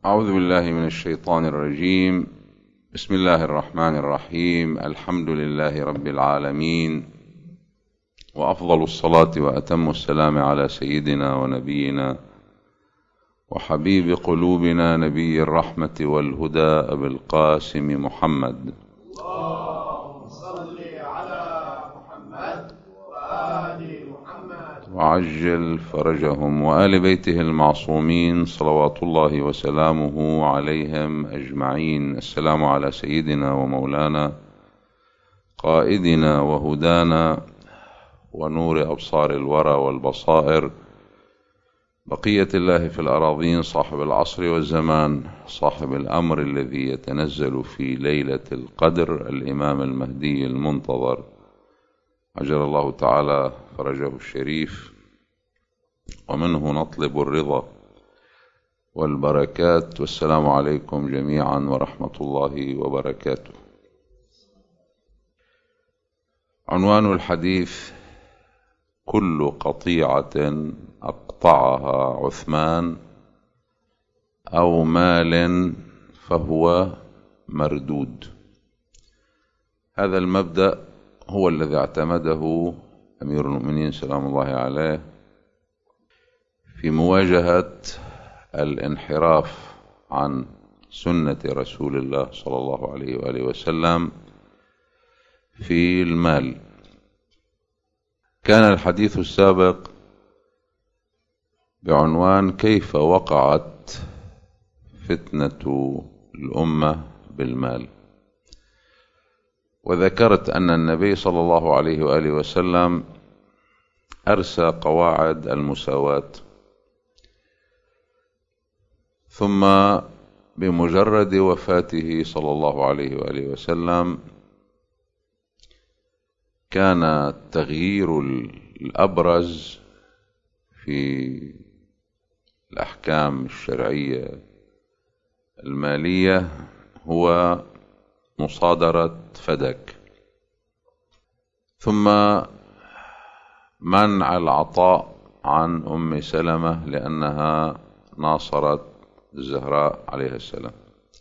أعوذ بالله من الشيطان الرجيم. بسم الله الرحمن الرحيم. الحمد لله رب العالمين، وأفضل الصلاة وأتم السلام على سيدنا ونبينا وحبيب قلوبنا نبي الرحمة والهدى أبي القاسم محمد. اللهم صل على محمد وآل محمد وعجل فرجهم وآل بيته المعصومين صلوات الله وسلامه عليهم أجمعين. السلام على سيدنا ومولانا قائدنا وهدانا ونور أبصار الورى والبصائر، بقية الله في الأراضين، صاحب العصر والزمان، صاحب الأمر الذي يتنزل في ليلة القدر، الإمام المهدي المنتظر عجل الله تعالى فرجه الشريف، ومنه نطلب الرضا والبركات. والسلام عليكم جميعا ورحمة الله وبركاته. عنوان الحديث: كل قطيعة أقطعها عثمان أو مال فهو مردود. هذا المبدأ هو الذي اعتمده أمير المؤمنين سلام الله عليه في مواجهة الانحراف عن سنة رسول الله صلى الله عليه وآله وسلم في المال. كان الحديث السابق بعنوان كيف وقعت فتنة الأمة بالمال، وذكرت أن النبي صلى الله عليه وآله وسلم أرسى قواعد المساواة، ثم بمجرد وفاته صلى الله عليه وآله وسلم كان التغيير الأبرز في الأحكام الشرعية المالية هو مصادرة فدك، ثم منع العطاء عن أم سلمة لأنها ناصرت الزهراء عليه السلام.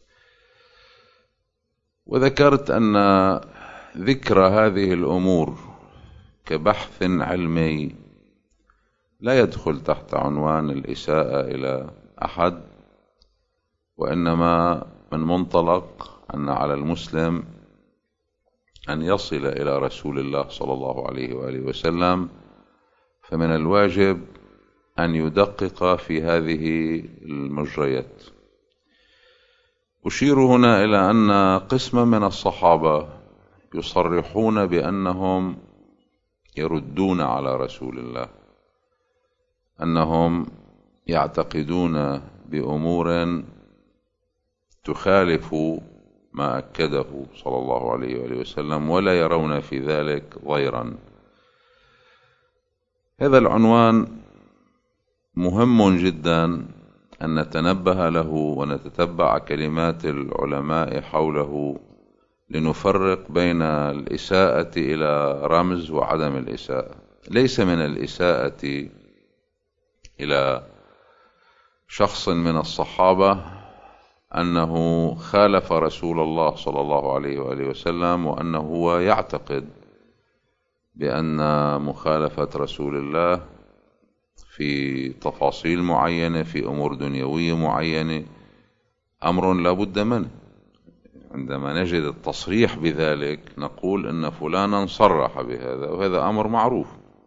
وذكرت أن ذكر هذه الأمور كبحث علمي لا يدخل تحت عنوان الإساءة إلى أحد، وإنما من منطلق أن على المسلم أن يصل إلى رسول الله صلى الله عليه وآله وسلم، فمن الواجب أن يدقق في هذه المجريات. أشير هنا إلى أن قسما من الصحابة يصرحون بأنهم يردون على رسول الله، أنهم يعتقدون بأمور تخالف ما أكده صلى الله عليه وآله وسلم ولا يرون في ذلك ضيرا. هذا العنوان مهم جدا أن نتنبه له ونتتبع كلمات العلماء حوله، لنفرق بين الإساءة إلى رمز وعدم الإساءة. ليس من الإساءة إلى شخص من الصحابة أنه خالف رسول الله صلى الله عليه وآله وسلم، وأنه هو يعتقد بأن مخالفة رسول الله في تفاصيل معينة في أمور دنيوية معينة أمر لا بد منه. عندما نجد التصريح بذلك نقول إن فلانا صرح بهذا، وهذا أمر معروف.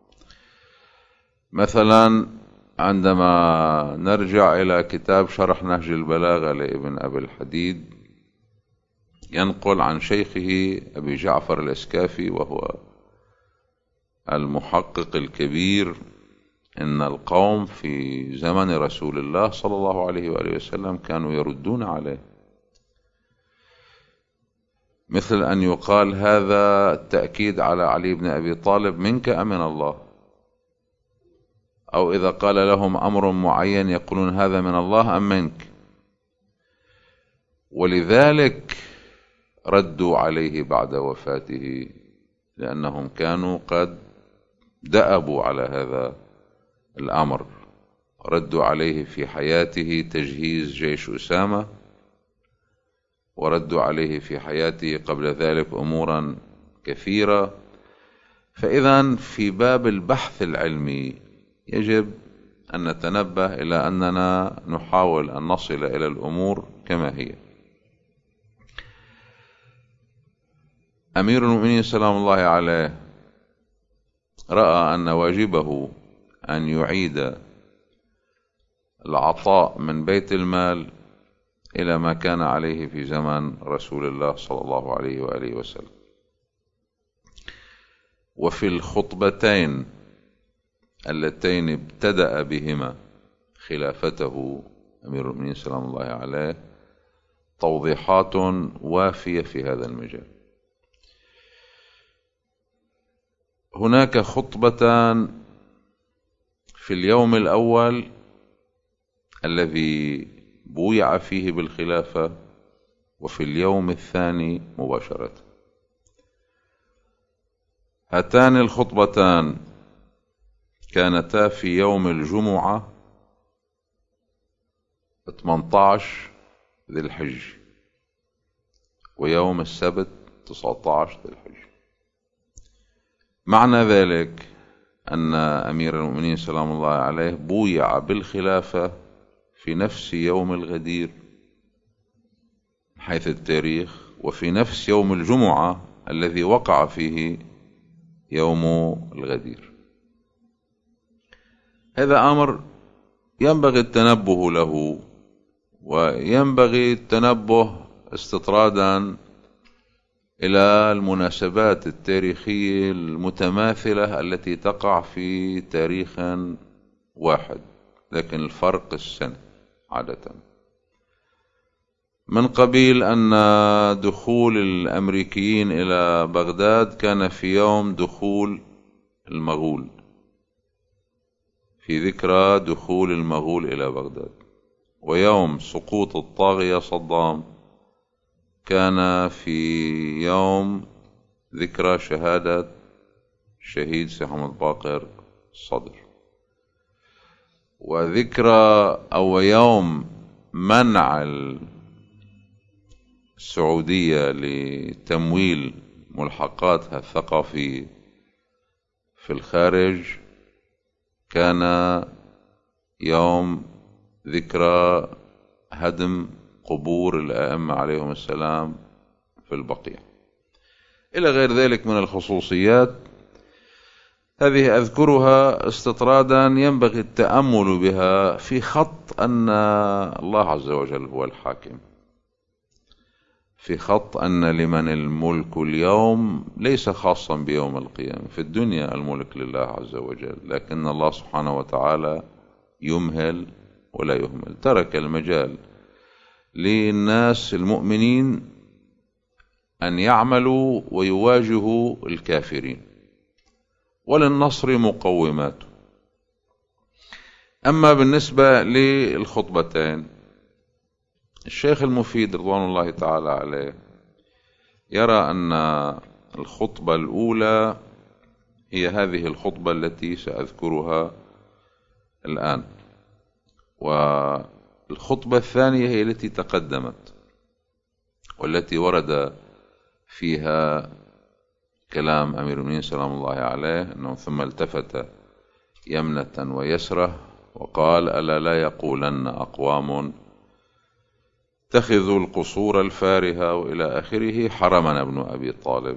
مثلا عندما نرجع إلى كتاب شرح نهج البلاغة لابن أبي الحديد، ينقل عن شيخه أبي جعفر الإسكافي وهو المحقق الكبير إن القوم في زمن رسول الله صلى الله عليه وآله وسلم كانوا يردون عليه، مثل أن يقال هذا التأكيد على علي بن أبي طالب منك أم من الله، أو إذا قال لهم أمر معين يقولون هذا من الله أم منك. ولذلك ردوا عليه بعد وفاته، لأنهم كانوا قد دأبوا على هذا الأمر ردوا عليه في حياته تجهيز جيش أسامة، وردوا عليه في حياته قبل ذلك أمورا كثيرة. فإذا في باب البحث العلمي يجب أن نتنبه إلى أننا نحاول أن نصل إلى الأمور كما هي. أمير المؤمنين سلام الله عليه رأى أن واجبه أن يعيد العطاء من بيت المال إلى ما كان عليه في زمن رسول الله صلى الله عليه وآله وسلم. وفي الخطبتين اللتين ابتدأ بهما خلافته أمير المؤمنين سلام الله عليه توضيحات وافية في هذا المجال. هناك خطبتان في اليوم الأول الذي بويع فيه بالخلافة، وفي اليوم الثاني مباشرة. هاتان الخطبتان كانتا في يوم الجمعة 18 ذي الحج، ويوم السبت 19 ذي الحج. معنى ذلك أن أمير المؤمنين سلام الله عليه بويع بالخلافة في نفس يوم الغدير حيث التاريخ، وفي نفس يوم الجمعة الذي وقع فيه يوم الغدير. هذا أمر ينبغي التنبه له، وينبغي التنبه استطرادا إلى المناسبات التاريخية المتماثلة التي تقع في تاريخ واحد، لكن الفرق السنة عادة. من قبيل أن دخول الأمريكيين إلى بغداد كان في يوم دخول المغول، في ذكرى دخول المغول إلى بغداد، ويوم سقوط الطاغية صدام كان في يوم ذكرى شهادة الشهيد سي حمد باقر الصدر، وذكرى أو يوم منع السعودية لتمويل ملحقاتها الثقافية في الخارج كان يوم ذكرى هدم قبور الأئمة عليهم السلام في البقيع، إلى غير ذلك من الخصوصيات. هذه أذكرها استطرادا ينبغي التأمل بها في خط أن الله عز وجل هو الحاكم، في خط أن لمن الملك اليوم ليس خاصا بيوم القيامة. في الدنيا الملك لله عز وجل، لكن الله سبحانه وتعالى يمهل ولا يهمل، ترك المجال للناس المؤمنين أن يعملوا ويواجهوا الكافرين، وللنصر مقوماته. أما بالنسبة للخطبتين، الشيخ المفيد رضوان الله تعالى عليه يرى أن الخطبة الأولى هي هذه الخطبة التي سأذكرها الآن، والخطبة الثانية هي التي تقدمت والتي ورد فيها كلام أمير المؤمنين سلام الله عليه أنه ثم التفت يمنة ويسرة وقال: ألا لا يقولن أقوام اتخذوا القصور الفارهة وإلى آخره حرمنا ابن أبي طالب.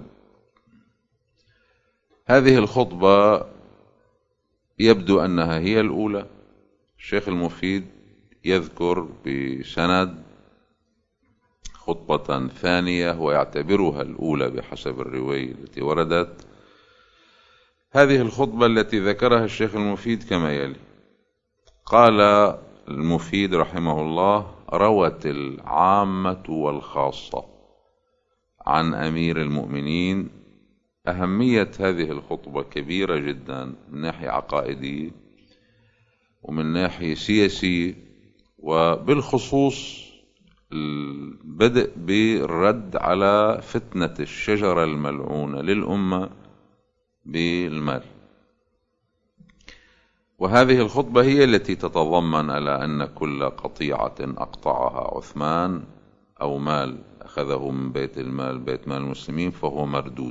هذه الخطبة يبدو أنها هي الأولى. الشيخ المفيد يذكر بسند خطبة ثانية ويعتبرها الأولى بحسب الرواية التي وردت. هذه الخطبة التي ذكرها الشيخ المفيد كما يلي: قال المفيد رحمه الله: روت العامة والخاصة عن أمير المؤمنين أهمية هذه الخطبة كبيرة جدا من ناحية عقائدية ومن ناحية سياسية، وبالخصوص البدء بالرد على فتنة الشجرة الملعونة للأمة بالمال. وهذه الخطبة هي التي تتضمن على أن كل قطيعة أقطعها عثمان أو مال أخذه من بيت مال المسلمين فهو مردود.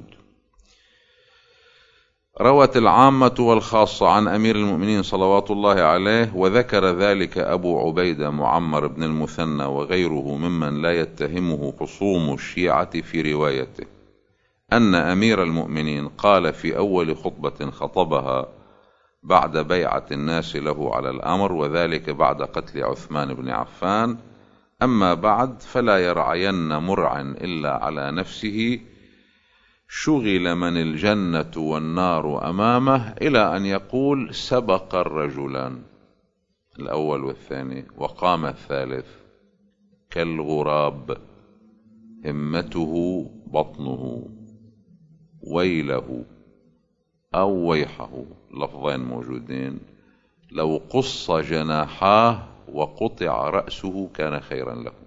روت العامة والخاصة عن أمير المؤمنين صلوات الله عليه، وذكر ذلك أبو عبيدة معمر بن المثنى وغيره ممن لا يتهمه خصوم الشيعة في روايته، أن أمير المؤمنين قال في أول خطبة خطبها بعد بيعة الناس له على الأمر، وذلك بعد قتل عثمان بن عفان: أما بعد فلا يرعين مرع إلا على نفسه، شغل من الجنة والنار أمامه، إلى أن يقول: سبق الرجلان الأول والثاني، وقام الثالث كالغراب، همته بطنه، ويله أو ويحه، لفظين موجودين، لو قص جناحاه وقطع رأسه كان خيرا له.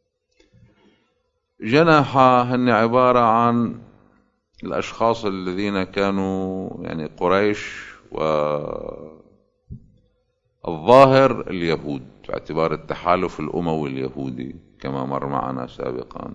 جناحاه هن عبارة عن الأشخاص الذين كانوا يعني قريش، والظاهر اليهود باعتبار التحالف الأموي اليهودي كما مر معنا سابقا،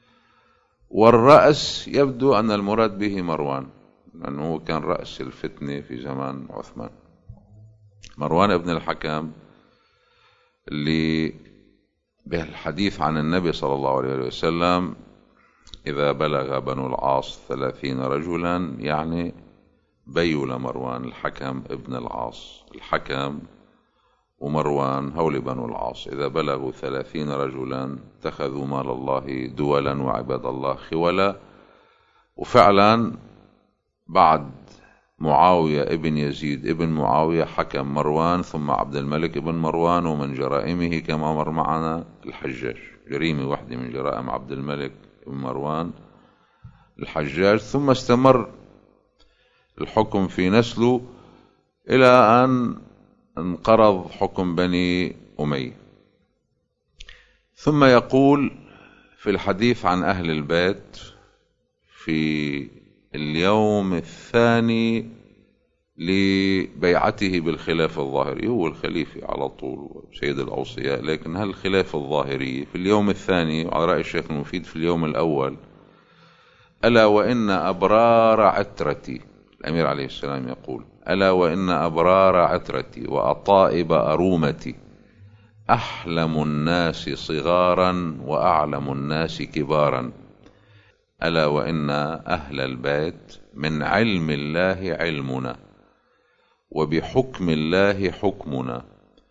والرأس يبدو أن المراد به مروان، لأنه كان رأس الفتنة في زمان عثمان، مروان ابن الحكم، اللي بالحديث عن النبي صلى الله عليه وسلم: إذا بلغ بنو العاص 30 رجلا، يعني بيل مروان الحكم ابن العاص، الحكم ومروان هول بنو العاص، إذا بلغوا 30 رجلا اتخذوا مال الله دولا وعباد الله خولا. وفعلا بعد معاوية ابن يزيد ابن معاوية حكم مروان، ثم عبد الملك ابن مروان، ومن جرائمه كما مر معنا الحجاج، جريمة واحدة من جرائم عبد الملك ابن مروان الحجاج، ثم استمر الحكم في نسله إلى أن انقرض حكم بني أمية. ثم يقول في الحديث عن أهل البيت في اليوم الثاني لبيعته بالخلافة الظاهرية، هو الخليفة على طول سيد الأوصياء، لكن هل الخلافة الظاهرية في اليوم الثاني، على رأي الشيخ المفيد في اليوم الأول: ألا وإن أبرار عترتي، الأمير عليه السلام يقول: ألا وإن أبرار عترتي وأطائب أرومتي أحلم الناس صغارا وأعلم الناس كبارا، ألا وإن أهل البيت من علم الله علمنا، وبحكم الله حكمنا،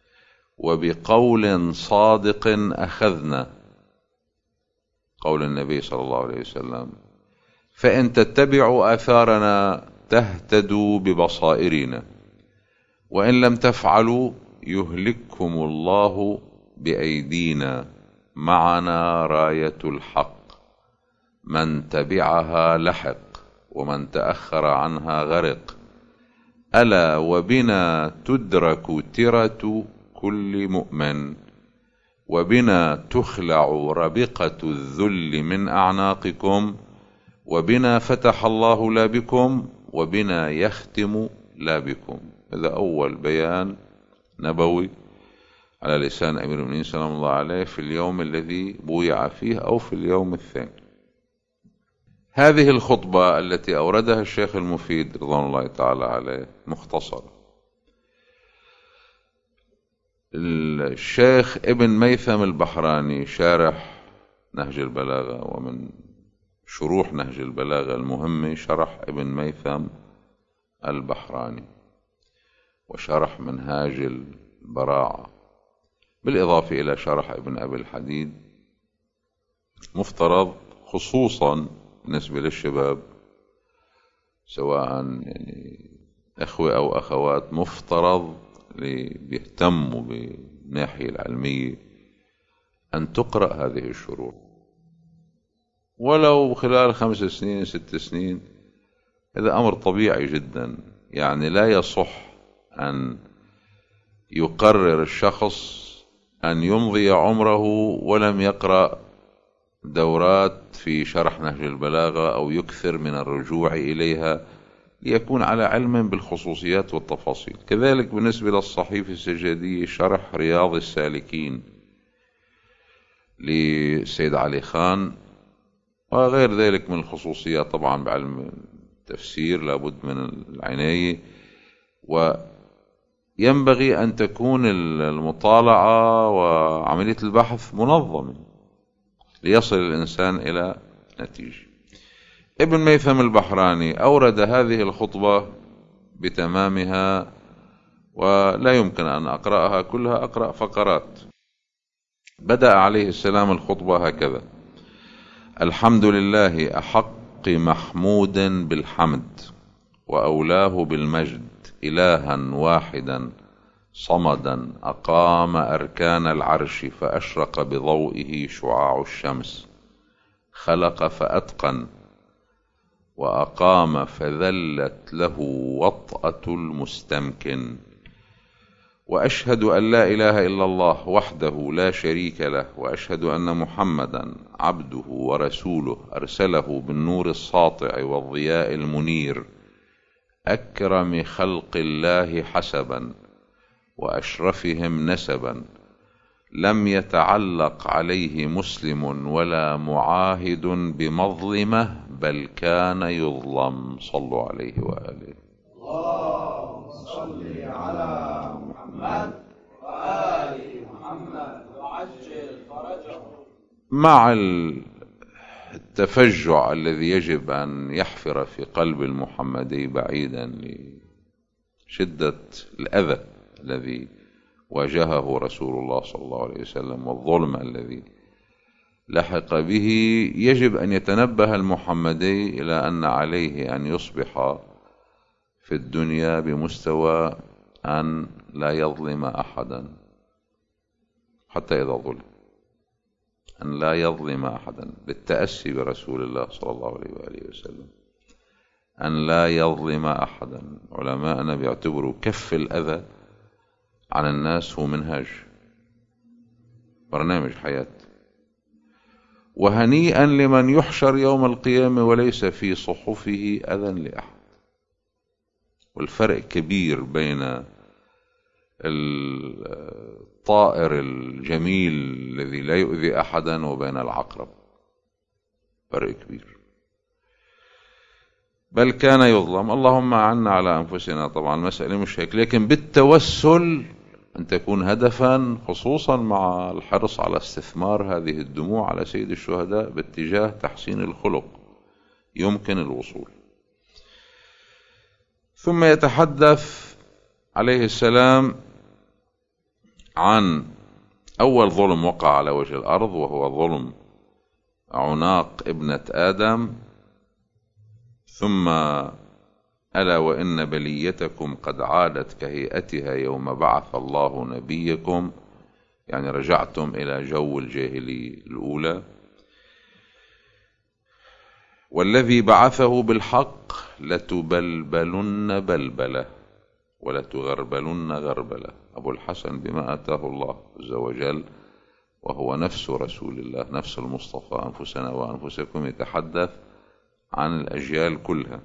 وبقول صادق أخذنا، قول النبي صلى الله عليه وسلم: فإن تتبعوا آثارنا تهتدوا ببصائرنا، وإن لم تفعلوا يهلككم الله بأيدينا، معنا راية الحق، من تبعها لحق، ومن تأخر عنها غرق، ألا وبنا تدرك ترة كل مؤمن، وبنا تخلع ربقة الذل من أعناقكم، وبنا فتح الله لا بكم، وبنا يختم لا بكم. هذا أول بيان نبوي على لسان أمير المؤمنين سلام الله عليه في اليوم الذي بويع فيه، أو في اليوم الثاني. هذه الخطبة التي أوردها الشيخ المفيد رضوان الله تعالى عليه مختصرة. الشيخ ابن ميثم البحراني شارح نهج البلاغة، ومن شروح نهج البلاغة المهمة شرح ابن ميثم البحراني، وشرح منهاج البراعة، بالإضافة إلى شرح ابن أبي الحديد. مفترض خصوصا بالنسبة للشباب، سواء يعني أخوة أو أخوات، مفترض اللي بيهتموا بالناحية العلمية أن تقرأ هذه الشروح، ولو خلال 5 سنين 6 سنين. هذا أمر طبيعي جدا، يعني لا يصح أن يقرر الشخص أن يمضي عمره ولم يقرأ دورات في شرح نهج البلاغة، أو يكثر من الرجوع إليها ليكون على علم بالخصوصيات والتفاصيل. كذلك بالنسبة للصحيفة السجادية شرح رياض السالكين للسيد علي خان وغير ذلك من الخصوصيات. طبعا بعلم التفسير لابد من العناية، وينبغي أن تكون المطالعة وعملية البحث منظمة ليصل الإنسان إلى نتيجة. ابن ميثم البحراني أورد هذه الخطبة بتمامها، ولا يمكن أن أقرأها كلها، أقرأ فقرات. بدأ عليه السلام الخطبة هكذا: الحمد لله أحق محمود بالحمد، وأولاه بالمجد، إلها واحدا صمدا أقام أركان العرش فأشرق بضوئه شعاع الشمس، خلق فأتقن، وأقام فذلت له وطأة المستمكن. وأشهد أن لا إله إلا الله وحده لا شريك له، وأشهد أن محمدا عبده ورسوله أرسله بالنور الساطع والضياء المنير، أكرم خلق الله حسبا وأشرفهم نسبا، لم يتعلق عليه مسلم ولا معاهد بمظلمة، بل كان يظلم. صلوا عليه وآله. اللهم صل على محمد وآل محمد وعجل فرجه. مع التفجع الذي يجب أن يحفر في قلب المحمدي بعيدا لشدة الأذى الذي واجهه رسول الله صلى الله عليه وسلم والظلم الذي لحق به، يجب أن يتنبه المحمدي إلى أن عليه أن يصبح في الدنيا بمستوى أن لا يظلم أحدا حتى إذا ظلم، أن لا يظلم أحدا بالتأسي برسول الله صلى الله عليه وآله وسلم، أن لا يظلم أحدا. علماءنا بيعتبروا كف الأذى عن الناس هو منهج، برنامج حياة. وهنيئا لمن يحشر يوم القيامة وليس في صحفه أذى لأحد. والفرق كبير بين الطائر الجميل الذي لا يؤذي أحدا وبين العقرب، فرق كبير. بل كان يظلم. اللهم أعنا على أنفسنا. طبعا المسألة مش هيك، لكن بالتوسل أن تكون هدفا، خصوصا مع الحرص على استثمار هذه الدموع على سيد الشهداء باتجاه تحسين الخلق، يمكن الوصول. ثم يتحدث عليه السلام عن أول ظلم وقع على وجه الأرض، وهو ظلم عناق ابنة آدم. ثم ألا وإن بليتكم قد عادت كهيئتها يوم بعث الله نبيكم، يعني رجعتم إلى جو الجاهلية الأولى. والذي بعثه بالحق لتبلبلن بلبلة ولتغربلن غربلة. أبو الحسن بما آتاه الله عز وجل، وهو نفس رسول الله، نفس المصطفى، أنفسنا وأنفسكم، يتحدث عن الأجيال كلها.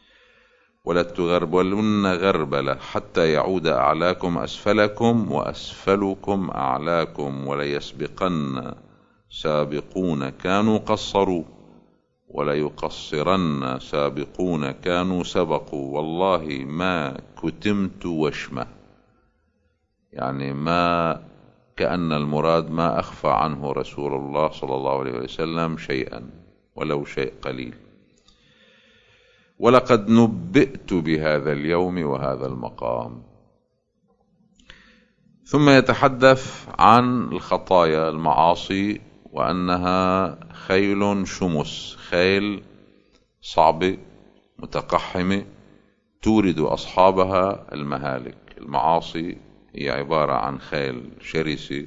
ولتغربلن غربلة حتى يعود أعلاكم أسفلكم وأسفلكم أعلاكم، وليسبقن سابقون كانوا قصروا وليقصرن سابقون كانوا سبقوا، والله ما كتمت وشمة. يعني ما كأن المراد ما أخفى عنه رسول الله صلى الله عليه وسلم شيئا ولو شيء قليل. ولقد نبئت بهذا اليوم وهذا المقام. ثم يتحدث عن الخطايا، المعاصي، وأنها خيل شمس، خيل صعبة متقحمة تورد أصحابها المهالك. المعاصي هي عبارة عن خيل شرسة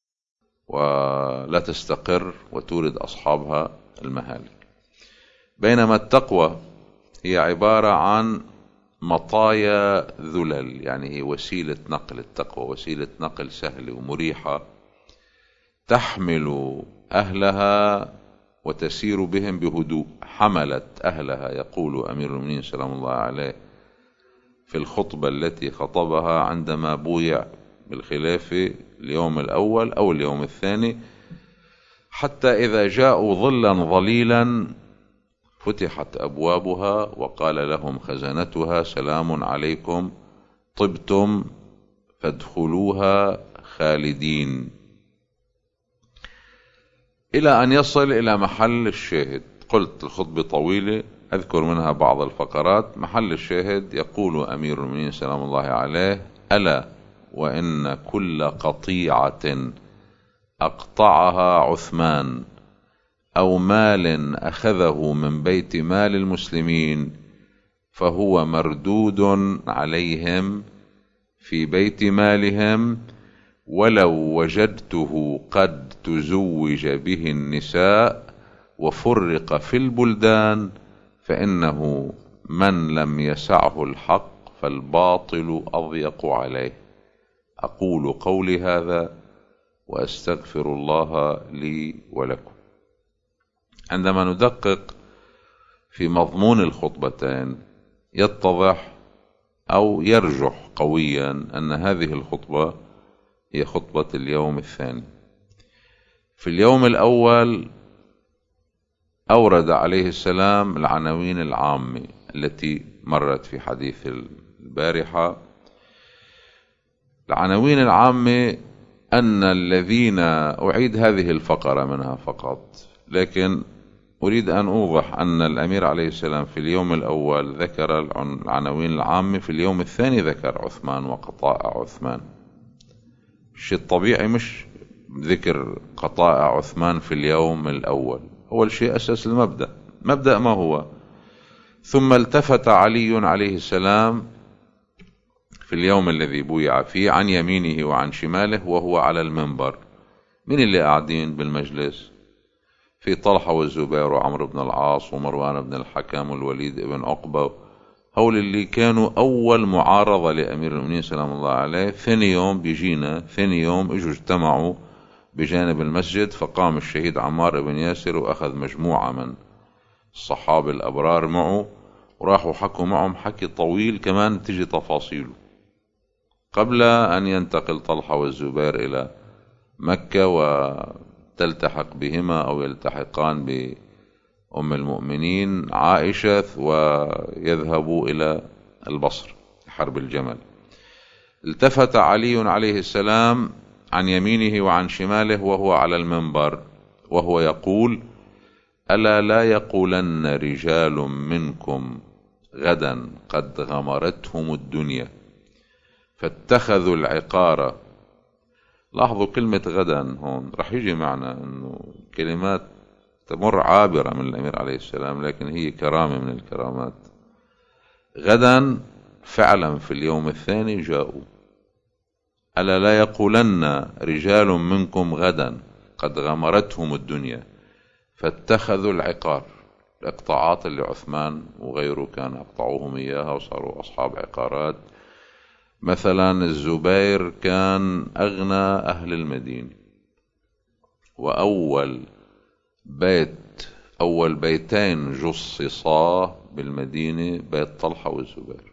ولا تستقر وتورد أصحابها المهالك، بينما التقوى هي عبارة عن مطايا ذلل، يعني هي وسيلة نقل. التقوى وسيلة نقل سهلة ومريحة تحمل أهلها وتسير بهم بهدوء. حملت أهلها، يقول أمير المؤمنين سلام الله عليه في الخطبة التي خطبها عندما بويع بالخلافة اليوم الأول أو اليوم الثاني، حتى إذا جاءوا ظلا ظليلا فتحت أبوابها وقال لهم خزنتها سلام عليكم طبتم فادخلوها خالدين، إلى أن يصل إلى محل الشاهد. قلت الخطبة طويلة، أذكر منها بعض الفقرات. محل الشاهد يقول أمير المؤمنين سلام الله عليه: ألا وإن كل قطيعة أقطعها عثمان أو مال أخذه من بيت مال المسلمين فهو مردود عليهم في بيت مالهم، ولو وجدته قد تزوج به النساء وفرق في البلدان فإنه من لم يسعه الحق فالباطل أضيق عليه. أقول قولي هذا وأستغفر الله لي ولكم. عندما ندقق في مضمون الخطبتين يتضح أو يرجح قويا أن هذه الخطبة هي خطبة اليوم الثاني. في اليوم الأول أورد عليه السلام العناوين العامة التي مرت في حديث البارحة. العناوين العامة أن الذين، أعيد هذه الفقرة منها فقط، لكن أريد أن أوضح أن الأمير عليه السلام في اليوم الأول ذكر العناوين العامة، في اليوم الثاني ذكر عثمان وقطائع عثمان. الشيء الطبيعي مش ذكر قطائع عثمان في اليوم الأول. أول شيء أساس المبدأ. مبدأ ما هو؟ ثم التفت علي عليه السلام في اليوم الذي بويع فيه عن يمينه وعن شماله وهو على المنبر. من اللي قاعدين بالمجلس؟ في طلحة والزبير وعمرو بن العاص ومروان بن الحكم والوليد بن عقبة، هول اللي كانوا أول معارضة لأمير المؤمنين سلام الله عليه. ثاني يوم بيجينا، ثاني يوم اجوا اجتمعوا بجانب المسجد، فقام الشهيد عمار بن ياسر وأخذ مجموعة من الصحابة الأبرار معه وراحوا حكوا معهم حكي طويل كمان تجي تفاصيله، قبل أن ينتقل طلحة والزبير إلى مكة وتلتحق بهما أو يلتحقان بأم المؤمنين عائشة ويذهبوا إلى البصر حرب الجمل. التفت علي عليه السلام عن يمينه وعن شماله وهو على المنبر وهو يقول: ألا لا يقولن رجال منكم غدا قد غمرتهم الدنيا فاتخذوا العقار. لاحظوا كلمة غدا هون رح يجي معنا أنه كلمات تمر عابرة من الأمير عليه السلام، لكن هي كرامة من الكرامات. غدا فعلا في اليوم الثاني جاءوا. ألا لا يقولن رجال منكم غدا قد غمرتهم الدنيا فاتخذوا العقار. الإقطاعات اللي عثمان وغيره كان أقطعوهم إياها وصاروا أصحاب عقارات. مثلا الزبير كان أغنى أهل المدينة، وأول بيتين جصصا بالمدينة بيت طلحة والزبير.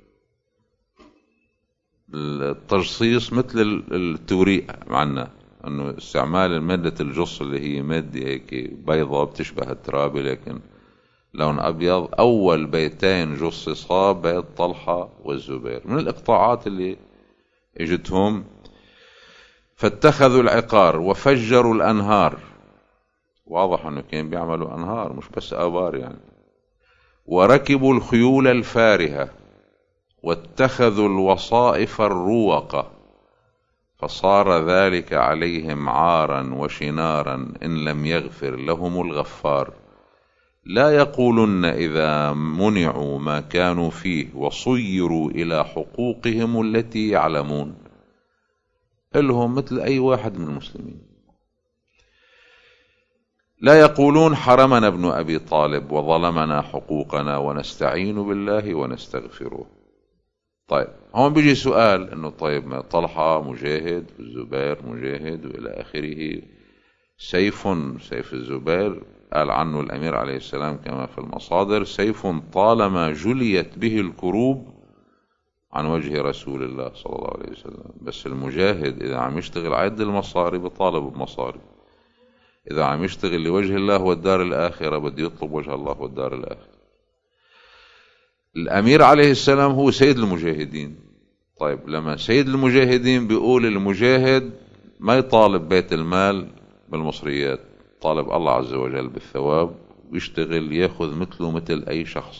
التجصيص مثل التوريق معنا، أنه استعمال مادة الجص اللي هي مادة هيك بيضة بتشبه التراب لكن لون أبيض. أول بيتين جصصا بيت طلحة والزبير من الإقطاعات اللي اجتهم. فاتخذوا العقار وفجروا الأنهار. واضح أنه كان بيعملوا أنهار مش بس آبار يعني. وركبوا الخيول الفارهة واتخذوا الوصائف الروقة فصار ذلك عليهم عارا وشنارا إن لم يغفر لهم الغفار. لا يقولن إذا منعوا ما كانوا فيه وصيروا إلى حقوقهم التي يعلمون. إلهم مثل أي واحد من المسلمين. لا يقولون حرمنا ابن أبي طالب وظلمنا حقوقنا ونستعين بالله ونستغفره. طيب هون بيجي سؤال انه طيب ما طلحة مجاهد والزبير مجاهد والى اخره، سيف الزبير قال عنه الأمير عليه السلام كما في المصادر: سيف طالما جليت به الكروب عن وجه رسول الله صلى الله عليه وسلم. بس المجاهد إذا عم يشتغل عد المصاري بطالب بمصاري، إذا عم يشتغل لوجه الله والدار الآخرة بده يطلب وجه الله والدار الآخرة. الأمير عليه السلام هو سيد المجاهدين. طيب لما سيد المجاهدين بيقول المجاهد ما يطالب بيت المال بالمصريات، طالب الله عز وجل بالثواب، ويشتغل ياخذ مثله مثل أي شخص.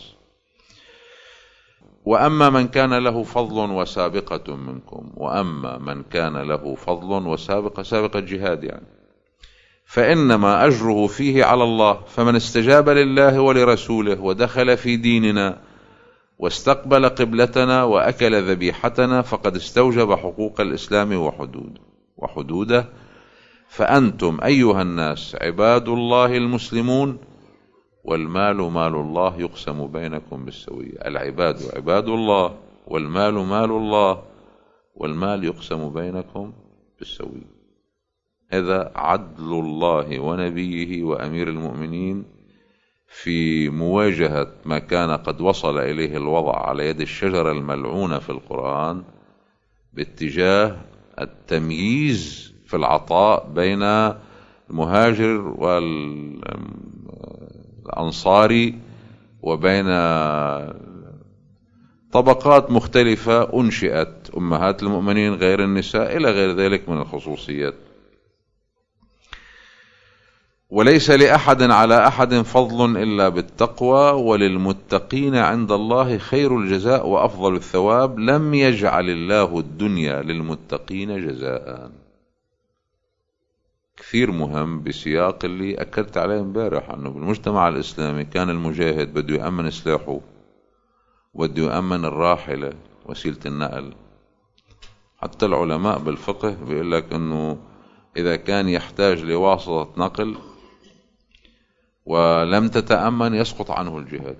وأما من كان له فضل وسابقة منكم، وأما من كان له فضل وسابقة، سابقة جهاد يعني، فإنما أجره فيه على الله. فمن استجاب لله ولرسوله ودخل في ديننا واستقبل قبلتنا وأكل ذبيحتنا فقد استوجب حقوق الإسلام وحدوده. فأنتم أيها الناس عباد الله المسلمون، والمال مال الله يقسم بينكم بالسوية. العباد عباد الله، والمال مال الله، والمال يقسم بينكم بالسوية. هذا عدل الله ونبيه وأمير المؤمنين في مواجهة ما كان قد وصل إليه الوضع على يد الشجرة الملعونة في القرآن باتجاه التمييز في العطاء بين المهاجر والأنصاري، وبين طبقات مختلفة أنشئت، أمهات المؤمنين غير النساء إلى غير ذلك من الخصوصيات. وليس لأحد على أحد فضل إلا بالتقوى، وللمتقين عند الله خير الجزاء وأفضل الثواب. لم يجعل الله الدنيا للمتقين جزاء. كثير مهم بسياق اللي أكدت عليه امبارح، أنه بالمجتمع الإسلامي كان المجاهد بده يأمن سلاحه، وبده يأمن الراحلة وسيلة النقل. حتى العلماء بالفقه بيقول لك أنه إذا كان يحتاج لواسطة نقل ولم تتأمن يسقط عنه الجهاد.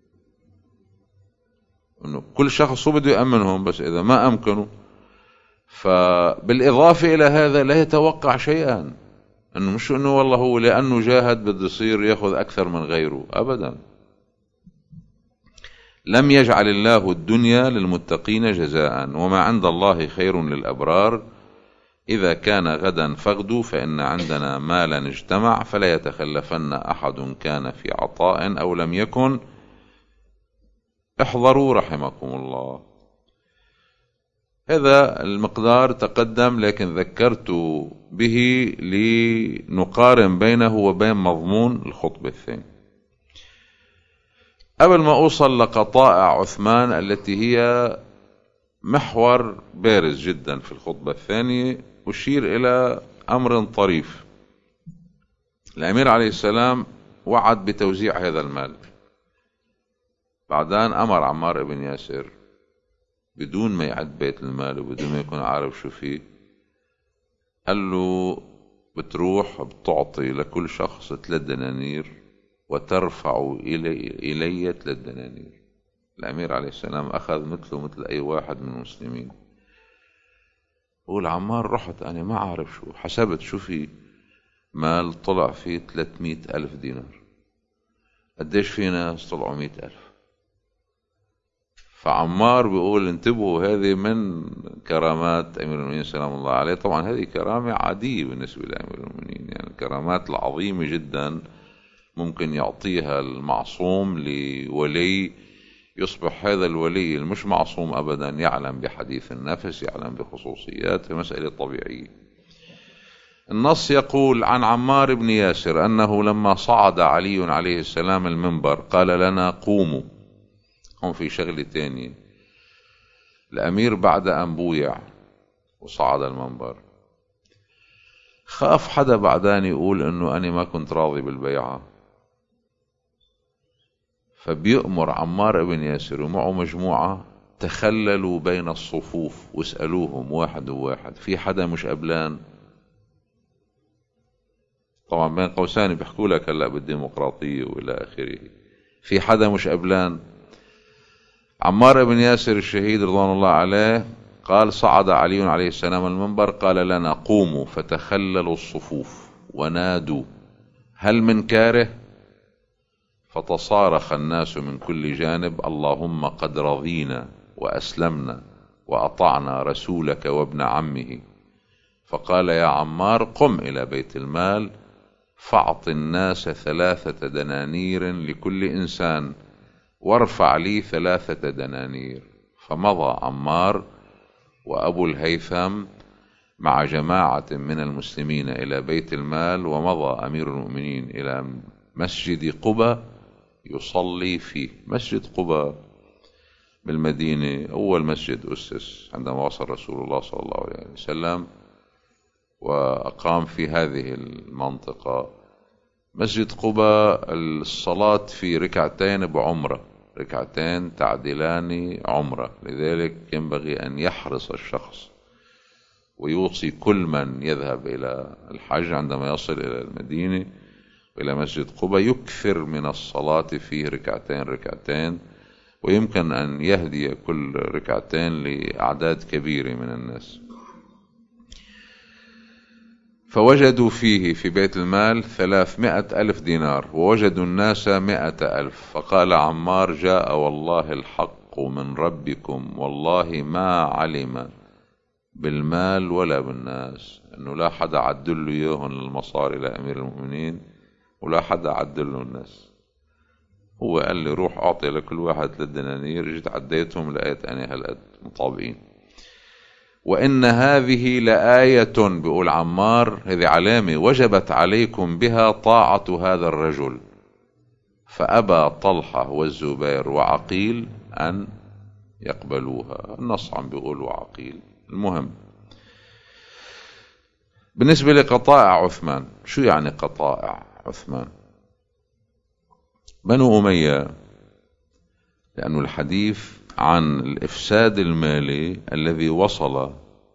إنه كل شخص هو بده يأمنهم، بس إذا ما أمكنوا. فبالإضافة إلى هذا لا يتوقع شيئا، إنه مش إنه والله هو لأنه جاهد بده يصير يأخذ أكثر من غيره، أبدا. لم يجعل الله الدنيا للمتقين جزاء، وما عند الله خير للأبرار. إذا كان غدا فغدوا، فإن عندنا مالا اجتمع، فلا يتخلفن أحد كان في عطاء أو لم يكن. احضروا رحمكم الله. هذا المقدار تقدم، لكن ذكرت به لنقارن بينه وبين مضمون الخطبة الثانية. قبل ما أوصل لقطائع عثمان التي هي محور بارز جدا في الخطبة الثانية، أشير إلى أمر طريف. الأمير عليه السلام وعد بتوزيع هذا المال، بعدين أمر عمار بن ياسر بدون ما يعد بيت المال وبدون ما يكون عارف شو فيه، قال له بتروح بتعطي لكل شخص 3 دنانير وترفع إلي 3 دنانير. الأمير عليه السلام أخذ مثله مثل أي واحد من المسلمين. قول عمار رحت أنا ما عارف شو، حسبت شو في مال طلع فيه 300,000 دينار. قديش في ناس طلعوا 100,000. فعمار بيقول انتبهوا، هذه من كرامات أمير المؤمنين سلام الله عليه. طبعا هذه كرامة عادية بالنسبة لأمير المؤمنين، يعني الكرامات العظيمة جدا ممكن يعطيها المعصوم لولي، يصبح هذا الولي المش معصوم أبدا يعلم بحديث النفس، يعلم بخصوصيات، في مسألة طبيعية. النص يقول عن عمار بن ياسر أنه لما صعد علي عليه السلام المنبر قال لنا قوموا. هم في شغلة تانية، الأمير بعد أن بويع وصعد المنبر خاف حدا بعدان يقول أنه أنا ما كنت راضي بالبيعة، فبيأمر عمار بن ياسر ومعه مجموعة تخللوا بين الصفوف واسألوهم واحد وواحد في حدا مش قبلان. طبعا بين قوسين بيحكوا لك هلا بالديمقراطية وإلى آخره، في حدا مش قبلان. عمار بن ياسر الشهيد رضوان الله عليه قال صعد علي عليه السلام المنبر قال لنا قوموا، فتخللوا الصفوف ونادوا هل من كاره؟ فتصارخ الناس من كل جانب اللهم قد رضينا وأسلمنا وأطعنا رسولك وابن عمه. فقال يا عمار قم إلى بيت المال فاعط الناس 3 دنانير لكل إنسان وارفع لي 3 دنانير. فمضى عمار وأبو الهيثم مع جماعة من المسلمين إلى بيت المال، ومضى أمير المؤمنين إلى مسجد قباء يصلي فيه. مسجد قباء بالمدينة أول مسجد أسس عندما وصل رسول الله صلى الله عليه وسلم وأقام في هذه المنطقة. مسجد قباء الصلاة في ركعتين بعمرة، ركعتين تعدلان عمرة، لذلك ينبغي أن يحرص الشخص ويوصي كل من يذهب إلى الحج عندما يصل إلى المدينة إلى مسجد قباء يكثر من الصلاة فيه ركعتين، ويمكن أن يهدي كل ركعتين لأعداد كبيرة من الناس. فوجدوا فيه في بيت المال 300,000 دينار، ووجدوا الناس 100,000. فقال عمار جاء والله الحق من ربكم، والله ما علم بالمال ولا بالناس، أنه لا حدا عدل له إياهم المصاري لأمير المؤمنين ولا حدا عدل له الناس. هو قال لي روح أعطي لكل واحد 3 دنانير، جيت عديتهم لقيت أنا هالقد مطابقين. وإن هذه لآية، بيقول عمار هذه علامة وجبت عليكم بها طاعة هذا الرجل. فأبى طلحة والزبير وعقيل أن يقبلوها. النص عم بيقول وعقيل. المهم بالنسبة لقطائع عثمان، شو يعني قطائع عثمان؟ بنو أمية، لأن الحديث عن الإفساد المالي الذي وصل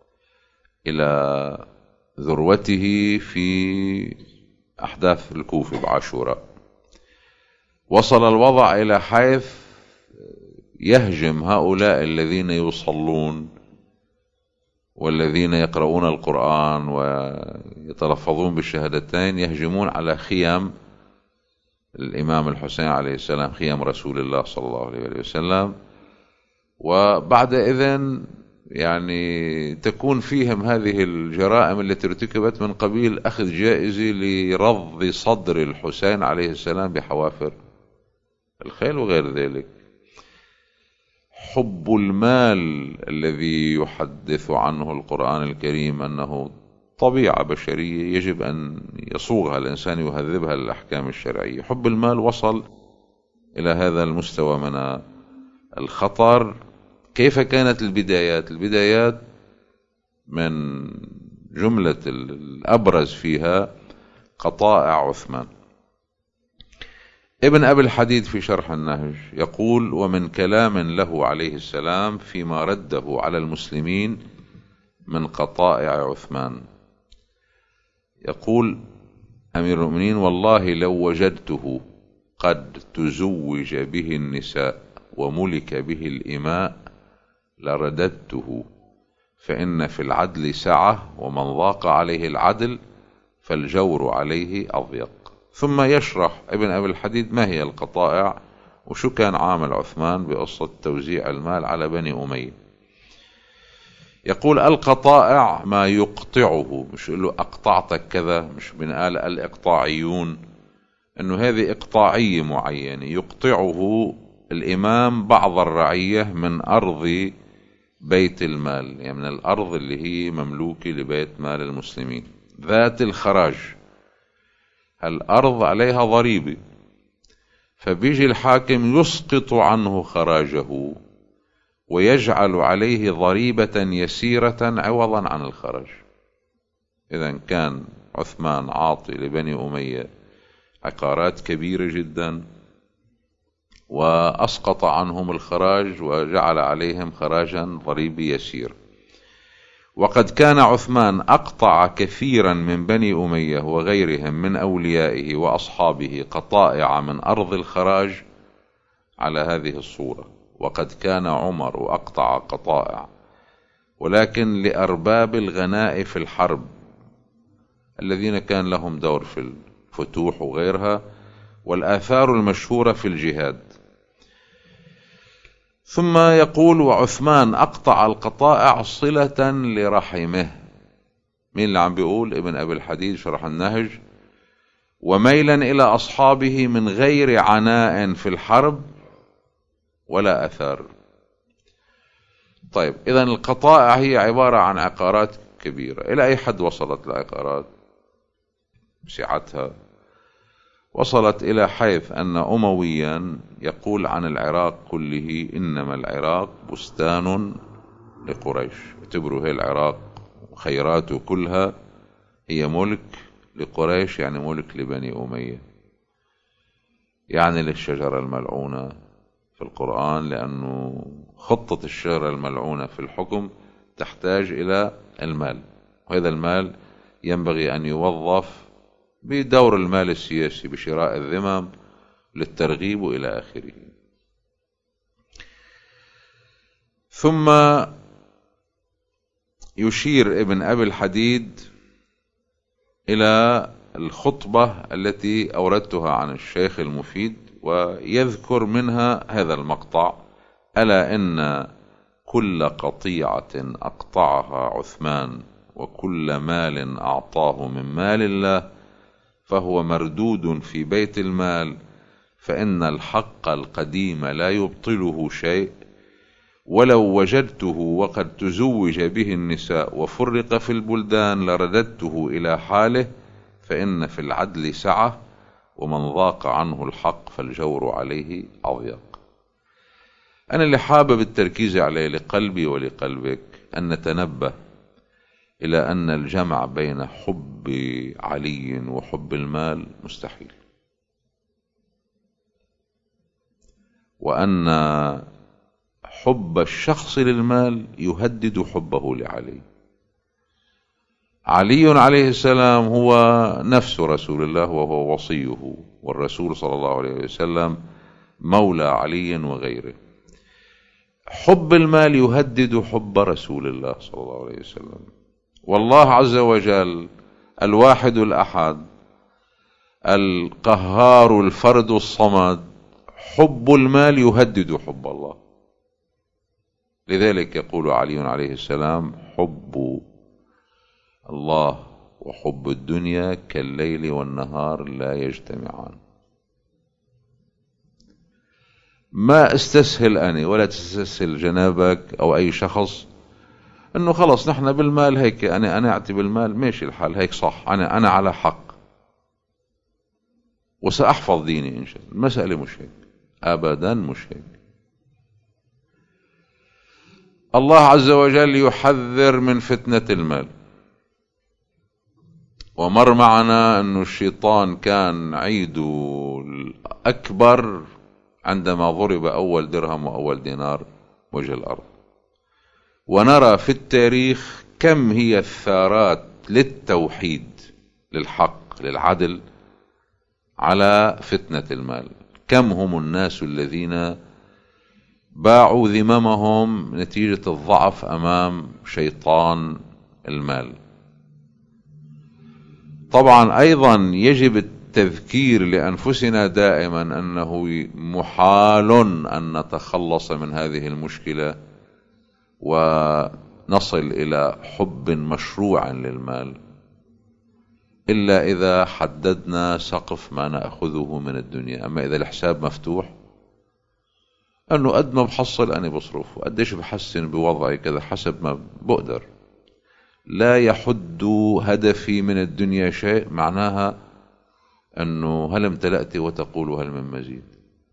إلى ذروته في أحداث الكوفة بعاشوراء، وصل الوضع إلى حيث يهجم هؤلاء الذين يصلون والذين يقرؤون القرآن ويتلفظون بالشهادتين، يهجمون على خيام الإمام الحسين عليه السلام، خيام رسول الله صلى الله عليه وسلم. وبعد إذن يعني تكون فيهم هذه الجرائم التي ارتكبت من قبيل أخذ جائزة لرض صدر الحسين عليه السلام بحوافر الخيل وغير ذلك. حب المال الذي يحدث عنه القرآن الكريم أنه طبيعة بشرية يجب أن يصوغها الإنسان، يهذبها للأحكام الشرعية. حب المال وصل إلى هذا المستوى من الخطر. كيف كانت البدايات؟ البدايات من جملة الأبرز فيها قطائع عثمان. ابن أبي الحديد في شرح النهج يقول: ومن كلام له عليه السلام فيما رده على المسلمين من قطائع عثمان، يقول أمير المؤمنين: والله لو وجدته قد تزوج به النساء وملك به الإماء لرددته، فإن في العدل سعة، ومن ضاق عليه العدل فالجور عليه أضيق. ثم يشرح ابن أبي الحديد ما هي القطائع وشو كان عامل عثمان بقصة توزيع المال على بني أمية. يقول: القطائع ما يقطعه، مش يقول له أقطعتك كذا، مش بنقال الإقطاعيون إنه هذه إقطاعية معينة، يقطعه الإمام بعض الرعية من أرض بيت المال، يعني من الأرض اللي هي مملوكة لبيت مال المسلمين ذات الخراج. الأرض عليها ضريبة، فبيجي الحاكم يسقط عنه خراجه ويجعل عليه ضريبة يسيرة عوضا عن الخراج. إذن كان عثمان عاطي لبني أمية عقارات كبيرة جدا، وأسقط عنهم الخراج وجعل عليهم خراجا ضريبي يسير. وقد كان عثمان أقطع كثيرا من بني أمية وغيرهم من أوليائه وأصحابه قطائع من أرض الخراج على هذه الصورة. وقد كان عمر أقطع قطائع، ولكن لأرباب الغناء في الحرب الذين كان لهم دور في الفتوح وغيرها، والآثار المشهورة في الجهاد. ثم يقول: وعثمان أقطع القطائع صلة لرحمه. مين اللي عم بيقول؟ ابن أبي الحديد شرح النهج. وميلا إلى أصحابه من غير عناء في الحرب ولا أثار. طيب، إذن القطائع هي عبارة عن عقارات كبيرة. إلى أي حد وصلت العقارات سعتها؟ وصلت إلى حيث أن أمويا يقول عن العراق كله: إنما العراق بستان لقريش. اعتبروا هي العراق وخيراته كلها هي ملك لقريش، يعني ملك لبني أمية، يعني للشجرة الملعونة في القرآن، لأنه خطة الشجرة الملعونة في الحكم تحتاج إلى المال، وهذا المال ينبغي أن يوظف بدور المال السياسي بشراء الذمم للترغيب إلى آخره. ثم يشير ابن أبي الحديد إلى الخطبة التي أوردتها عن الشيخ المفيد، ويذكر منها هذا المقطع: ألا إن كل قطيعة أقطعها عثمان وكل مال أعطاه من مال الله فهو مردود في بيت المال، فإن الحق القديم لا يبطله شيء، ولو وجدته وقد تزوج به النساء وفرق في البلدان لرددته إلى حاله، فإن في العدل سعة، ومن ضاق عنه الحق فالجور عليه أضيق. أنا اللي حابب التركيز عليه لقلبي ولقلبك أن نتنبه إلى أن الجمع بين حب علي وحب المال مستحيل، وأن حب الشخص للمال يهدد حبه لعلي. علي عليه السلام هو نفس رسول الله وهو وصيه، والرسول صلى الله عليه وسلم مولى علي وغيره. حب المال يهدد حب رسول الله صلى الله عليه وسلم. والله عز وجل الواحد الأحد القهار الفرد الصمد، حب المال يهدد حب الله. لذلك يقول علي عليه السلام: حب الله وحب الدنيا كالليل والنهار لا يجتمعان. ما استسهل أنا ولا تستسهل جنابك أو أي شخص أنه خلص نحن بالمال هيك، أنا أعطي بالمال ماشي الحال هيك صح، أنا على حق وسأحفظ ديني إن شاء الله. المسألة مش هيك أبدا، مش هيك. الله عز وجل يحذر من فتنة المال، ومر معنا أن الشيطان كان عيده الأكبر عندما ضرب أول درهم وأول دينار وجه الأرض. ونرى في التاريخ كم هي الثارات للتوحيد للحق للعدل على فتنة المال. كم هم الناس الذين باعوا ذممهم نتيجة الضعف أمام شيطان المال. طبعا أيضا يجب التذكير لأنفسنا دائما أنه محال أن نتخلص من هذه المشكلة ونصل إلى حب مشروع للمال إلا إذا حددنا سقف ما نأخذه من الدنيا. أما إذا الحساب مفتوح أنه قد ما بحصل أنا بصرف، وقديش بحسن بوضعي كذا حسب ما بقدر، لا يحد هدفي من الدنيا شيء، معناها أنه هل امتلأت وتقول هل من مزيد.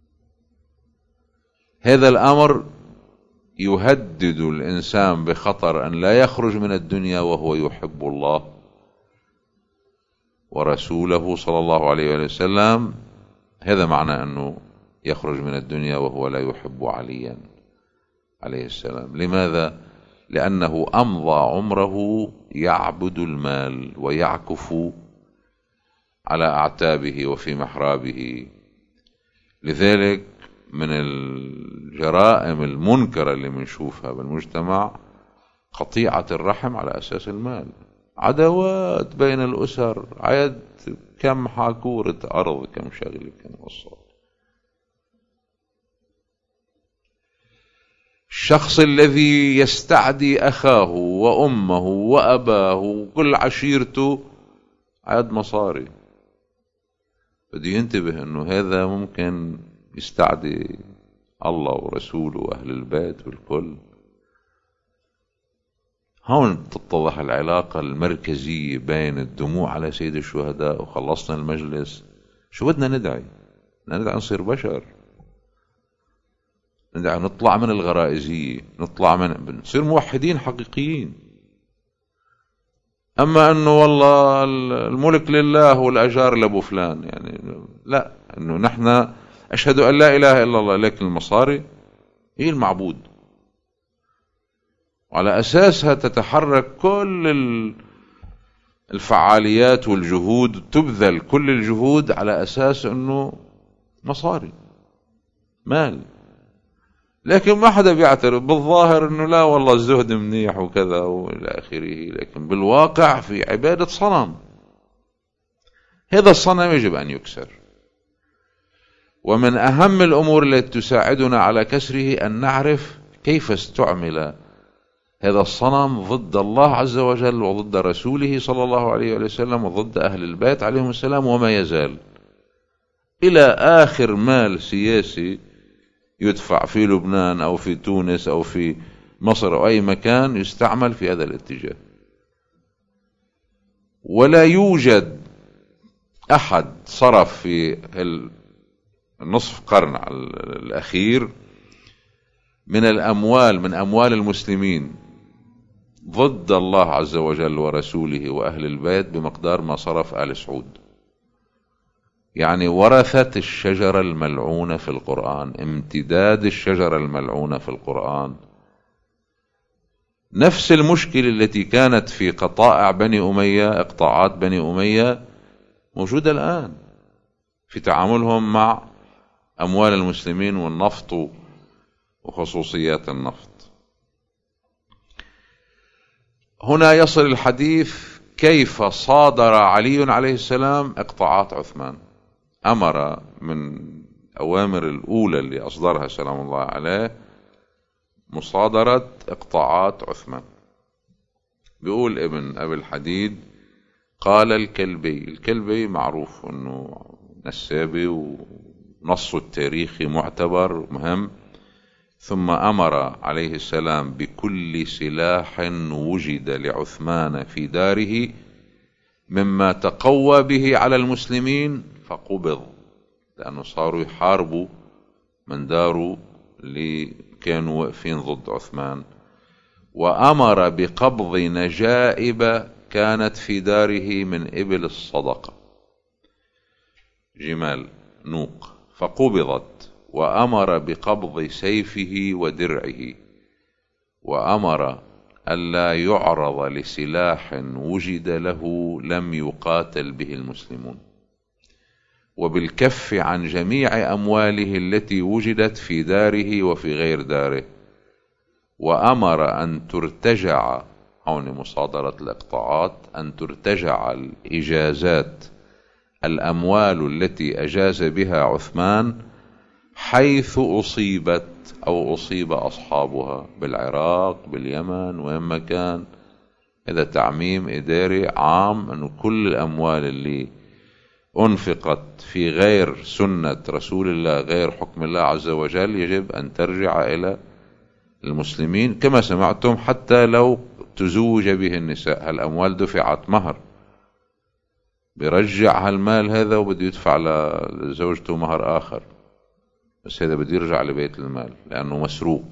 هذا الأمر يهدد الإنسان بخطر أن لا يخرج من الدنيا وهو يحب الله ورسوله صلى الله عليه وسلم. هذا معنى أنه يخرج من الدنيا وهو لا يحب عليا عليه السلام. لماذا؟ لأنه أمضى عمره يعبد المال ويعكف على أعتابه وفي محرابه. لذلك من الجرائم المنكرة اللي بنشوفها بالمجتمع قطيعة الرحم على أساس المال، عداوات بين الأسر، عيد كم حاكورة أرض، كم شغلة، كم قصة. الشخص الذي يستعدي أخاه وأمه وأباه وكل عشيرته عيد مصاري، بده ينتبه أنه هذا ممكن يستعدي الله ورسوله وأهل البيت والكل. هون تتضح العلاقة المركزية بين الدموع على سيد الشهداء وخلصنا المجلس. شو بدنا ندعي؟ ندعي نصير بشر، ندعي نطلع من الغرائزية، نصير موحدين حقيقيين. أما أنه والله الملك لله والأجار لأبو فلان، يعني لا، أنه نحن أشهد أن لا إله إلا الله، لكن المصاري هي المعبود، وعلى أساسها تتحرك كل الفعاليات والجهود، تبذل كل الجهود على أساس أنه مصاري، مال. لكن ما حدا بيعترف بالظاهر أنه لا والله الزهد منيح وكذا وإلى آخره، لكن بالواقع في عبادة صنم. هذا الصنم يجب أن يكسر. ومن أهم الأمور التي تساعدنا على كسره أن نعرف كيف استعمل هذا الصنم ضد الله عز وجل وضد رسوله صلى الله عليه وسلم وضد أهل البيت عليهم السلام، وما يزال إلى آخر مال سياسي يدفع في لبنان أو في تونس أو في مصر أو أي مكان يستعمل في هذا الاتجاه. ولا يوجد أحد صرف في النصف قرن الأخير من الأموال، من أموال المسلمين ضد الله عز وجل ورسوله وأهل البيت بمقدار ما صرف آل سعود. يعني ورثت الشجرة الملعونة في القرآن، امتداد الشجرة الملعونة في القرآن. نفس المشكلة التي كانت في قطائع بني أمية، إقطاعات بني أمية، موجودة الآن في تعاملهم مع أموال المسلمين والنفط وخصوصيات النفط. هنا يصل الحديث كيف صادر علي عليه السلام إقطاعات عثمان. أمر من أوامر الأولى اللي أصدرها سلام الله عليه مصادرة إقطاعات عثمان. بيقول ابن أبي الحديد: قال الكلبي معروف أنه نسابي ونصه التاريخي معتبر مهم. ثم أمر عليه السلام بكل سلاح وجد لعثمان في داره مما تقوى به على المسلمين فقبض، لأنه صاروا يحاربوا من داره اللي كانوا واقفين ضد عثمان. وأمر بقبض نجائب كانت في داره من إبل الصدقة، جمال نوق، فقبضت. وأمر بقبض سيفه ودرعه، وأمر ألا يعرض لسلاح وجد له لم يقاتل به المسلمون، وبالكف عن جميع أمواله التي وجدت في داره وفي غير داره. وأمر أن ترتجع، هون مصادرة الإقطاعات، أن ترتجع الإجازات، الأموال التي أجاز بها عثمان حيث أصيبت أو أصيب أصحابها، بالعراق، باليمن، وين ما كان. هذا تعميم إداري عام، أنه كل الأموال اللي أنفقت في غير سنة رسول الله، غير حكم الله عز وجل، يجب أن ترجع إلى المسلمين. كما سمعتم حتى لو تزوج به النساء، هالأموال دفعت مهر، بيرجع هالمال هذا وبده يدفع لزوجته مهر آخر، بس هذا بده يرجع لبيت المال لأنه مسروق.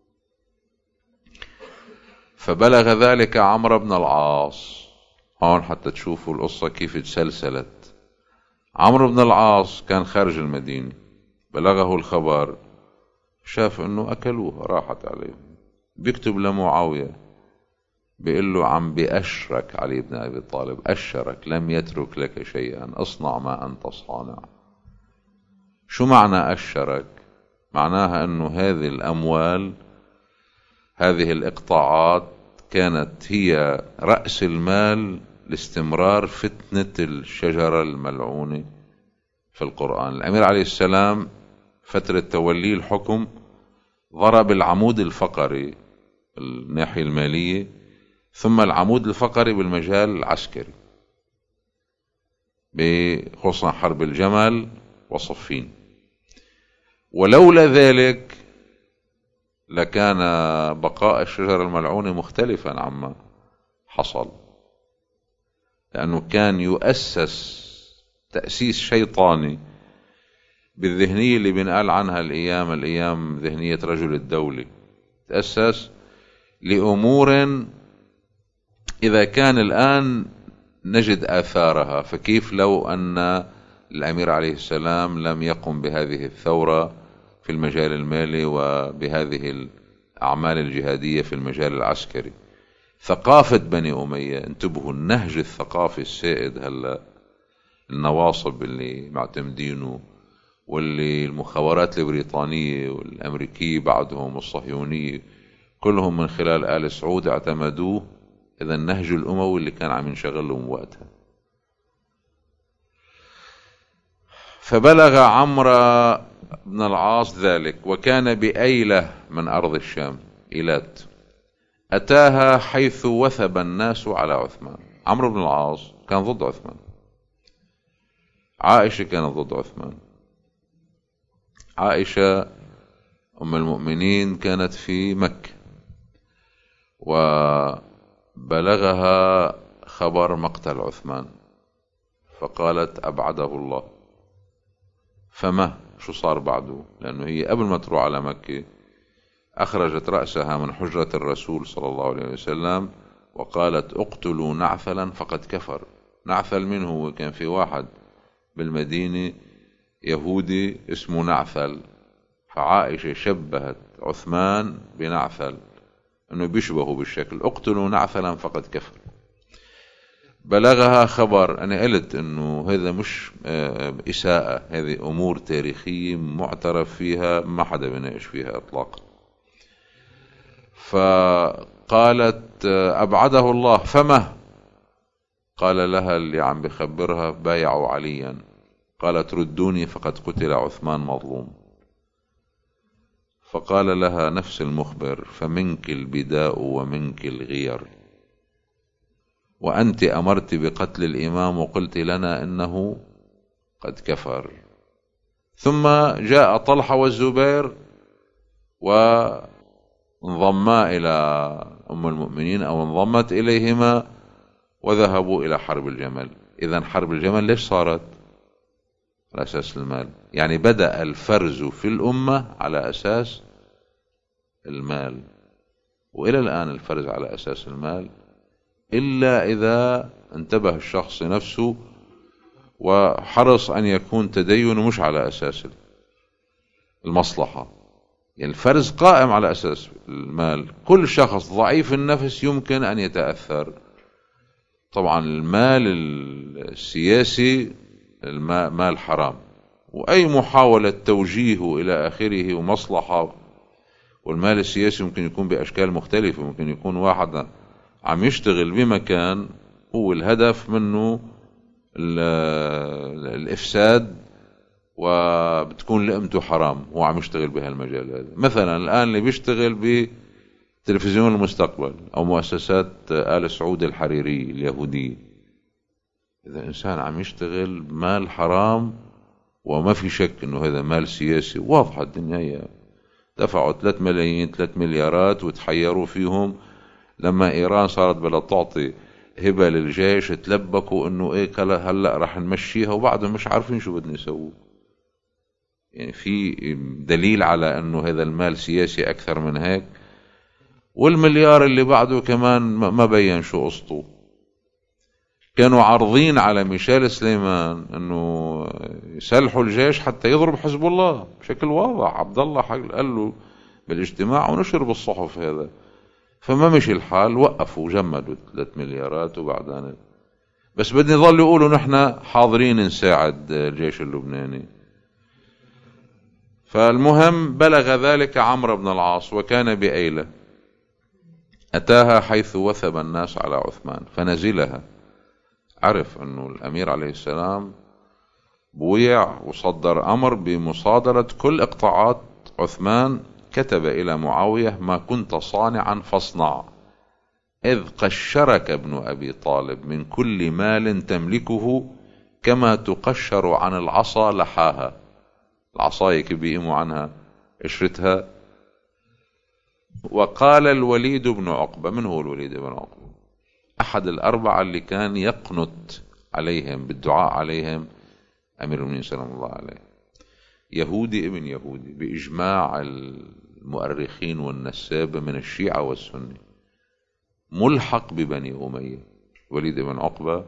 فبلغ ذلك عمرو بن العاص. هون حتى تشوفوا القصة كيف تسلسلت. عمرو بن العاص كان خارج المدينة، بلغه الخبر، شاف انه اكلوها، راحت عليه. بيكتب لمعاوية بيقول له: عم بأشرك علي بن أبي طالب، أشرك، لم يترك لك شيئا، اصنع ما أنت صانع. شو معنى أشرك؟ معناها أنه هذه الأموال، هذه الإقطاعات كانت هي رأس المال لاستمرار فتنة الشجرة الملعونة في القرآن. الأمير عليه السلام فترة توليه الحكم ضرب العمود الفقري الناحية المالية، ثم العمود الفقري بالمجال العسكري، بخصوصا حرب الجمل وصفين. ولولا ذلك لكان بقاء الشجرة الملعونة مختلفا عما حصل، لأنه كان يؤسس تأسيس شيطاني بالذهنية اللي بنقال عنها الأيام ذهنية رجل الدولة. تأسس لأمور إذا كان الآن نجد آثارها، فكيف لو أن الأمير عليه السلام لم يقم بهذه الثورة في المجال المالي وبهذه الأعمال الجهادية في المجال العسكري. ثقافة بني أمية، انتبهوا النهج الثقافي السائد هلا، النواصب اللي معتمدينه، واللي المخابرات البريطانية والأمريكية بعدهم والصهيونية كلهم من خلال آل سعود اعتمدوه. إذا النهج الأموي اللي كان عم ينشغلهم وقتها. فبلغ عمرو بن العاص ذلك، وكان بأيلة من أرض الشام، إيلات، أتاها حيث وثب الناس على عثمان. عمرو بن العاص كان ضد عثمان، عائشة كانت ضد عثمان. عائشة أم المؤمنين كانت في مكة، وبلغها خبر مقتل عثمان، فقالت أبعده الله. فما شو صار بعده؟ لأنه هي قبل ما تروح على مكة أخرجت رأسها من حجرة الرسول صلى الله عليه وسلم وقالت اقتلوا نعثلا فقد كفر. نعثل من هو؟ كان في واحد بالمدينة يهودي اسمه نعثل، فعائشة شبهت عثمان بنعثل أنه بيشبهه بالشكل، اقتلوا نعثلا فقد كفر. بلغها خبر، أنا قلت أنه هذا مش إساءة، هذه أمور تاريخية معترف فيها ما حدا بيناقش فيها إطلاقا. فقالت أبعده الله. فما؟ قال لها اللي عم بخبرها بايعوا عليا. قالت ردوني فقد قتل عثمان مظلوم. فقال لها نفس المخبر فمنك البداء ومنك الغير، وأنت أمرت بقتل الإمام وقلت لنا إنه قد كفر. ثم جاء طلحة والزبير وانضما إلى أم المؤمنين أو انضمت إليهما وذهبوا إلى حرب الجمل. إذن حرب الجمل ليش صارت؟ على أساس المال. يعني بدأ الفرز في الأمة على أساس المال، وإلى الآن الفرز على أساس المال، إلا إذا انتبه الشخص نفسه وحرص أن يكون تدينه مش على أساس المصلحة. يعني الفرز قائم على أساس المال. كل شخص ضعيف النفس يمكن أن يتأثر. طبعا المال السياسي المال حرام، وأي محاولة توجيهه إلى آخره ومصلحة. والمال السياسي ممكن يكون بأشكال مختلفة، ممكن يكون واحد عم يشتغل بمكان هو الهدف منه الإفساد وبتكون لقمته حرام، هو عم يشتغل بهالمجال هذا. مثلا الآن اللي بيشتغل بتلفزيون المستقبل أو مؤسسات آل سعود الحريرية اليهودية، إذا إنسان عم يشتغل مال حرام وما في شك إنه هذا مال سياسي واضحة الدنيا هي. دفعوا 3 ملايين 3 مليارات وتحيروا فيهم. لما إيران صارت بلا تعطي هبة للجيش تلبكوا إنه إيه هلأ رح نمشيها، وبعدهم مش عارفين شو بدنا يسووا. يعني في دليل على إنه هذا المال سياسي أكثر من هيك. والمليار اللي بعده كمان ما بين شو قصته. كانوا عارضين على ميشيل سليمان انه يسلحوا الجيش حتى يضرب حزب الله بشكل واضح. عبد الله قال له بالاجتماع ونشر بالصحف هذا. فما مشي الحال، وقفوا جمدوا 3 مليارات وبعدين بس بدنا نظل يقولوا نحن حاضرين نساعد الجيش اللبناني. فالمهم بلغ ذلك عمرو بن العاص وكان بأيلة. أتاها حيث وثب الناس على عثمان فنزلها. عرف أنه الأمير عليه السلام بويع وصدر أمر بمصادرة كل إقطاعات عثمان. كتب إلى معاوية: ما كنت صانعا فاصنع، إذ قشرك ابن أبي طالب من كل مال تملكه كما تقشر عن العصا لحاها. العصاية كيف بيقيموا عنها قشرتها. وقال الوليد بن عقبة. من هو الوليد بن عقبة؟ أحد الأربعة اللي كان يقنت عليهم بالدعاء عليهم أمير المؤمنين سلام الله عليه. يهودي ابن يهودي بإجماع المؤرخين والنسابة من الشيعة والسنة، ملحق ببني أمية. وليد بن عقبة